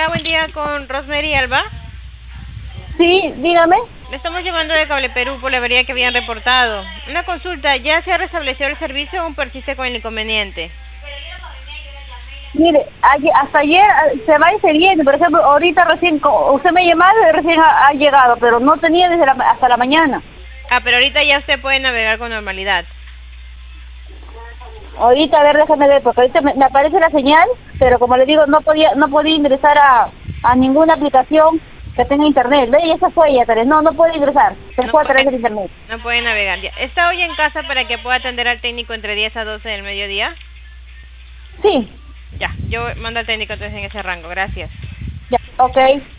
Hola, buen día con Rosemary Alba. Sí, dígame. Le estamos llamando de Cable Perú por la avería que habían reportado. Una consulta, ¿ya se ha restablecido el servicio o aún persiste con el inconveniente? Mire, hasta ayer se va y se viene. Por ejemplo, ahorita recién, usted me ha llamado y recién ha llegado, pero no tenía desde hasta la mañana. Ah, pero ahorita ya usted puede navegar con normalidad. Ahorita, a ver, déjame ver, porque ahorita me aparece la señal, pero como le digo, no podía ingresar a ninguna aplicación que tenga internet. ¿Ve? Y esa fue ella, Teresa. No puede ingresar. Se fue a través del internet. No puede navegar. Ya. ¿Está hoy en casa para que pueda atender al técnico entre 10 a 12 del mediodía? Sí. Ya, yo mando al técnico entonces en ese rango. Gracias. Ya, ok.